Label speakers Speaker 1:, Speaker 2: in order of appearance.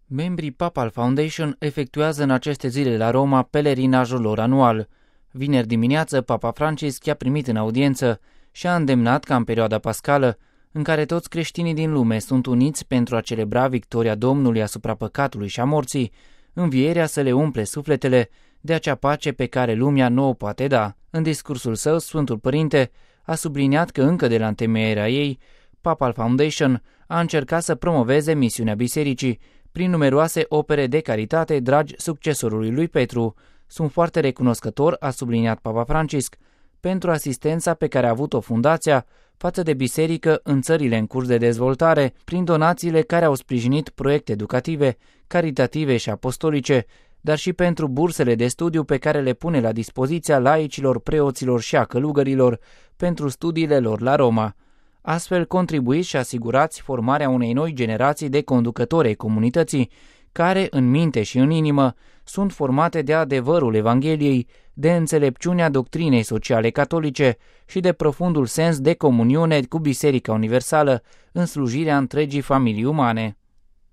Speaker 1: Membrii Papal Foundation efectuează în aceste zile la Roma pelerinajul lor anual. Vineri dimineață, Papa Francisc i-a primit în audiență și a îndemnat ca în perioada pascală, în care toți creștinii din lume sunt uniți pentru a celebra victoria Domnului asupra păcatului și a morții, învierea să le umple sufletele de acea pace pe care lumea nu o poate da. În discursul său, Sfântul Părinte a subliniat că încă de la întemeierea ei, Papal Foundation a încercat să promoveze misiunea bisericii prin numeroase opere de caritate dragi succesorului lui Petru. Sunt foarte recunoscător, a subliniat Papa Francisc, pentru asistența pe care a avut-o fundația față de biserică în țările în curs de dezvoltare, prin donațiile care au sprijinit proiecte educative, caritative și apostolice, dar și pentru bursele de studiu pe care le pune la dispoziția laicilor, preoților și a călugărilor pentru studiile lor la Roma. Astfel contribuiți și asigurați formarea unei noi generații de conducători ai comunității, care, în minte și în inimă, sunt formate de adevărul Evangheliei, de înțelepciunea doctrinei sociale catolice și de profundul sens de comuniune cu Biserica Universală în slujirea întregii familii umane.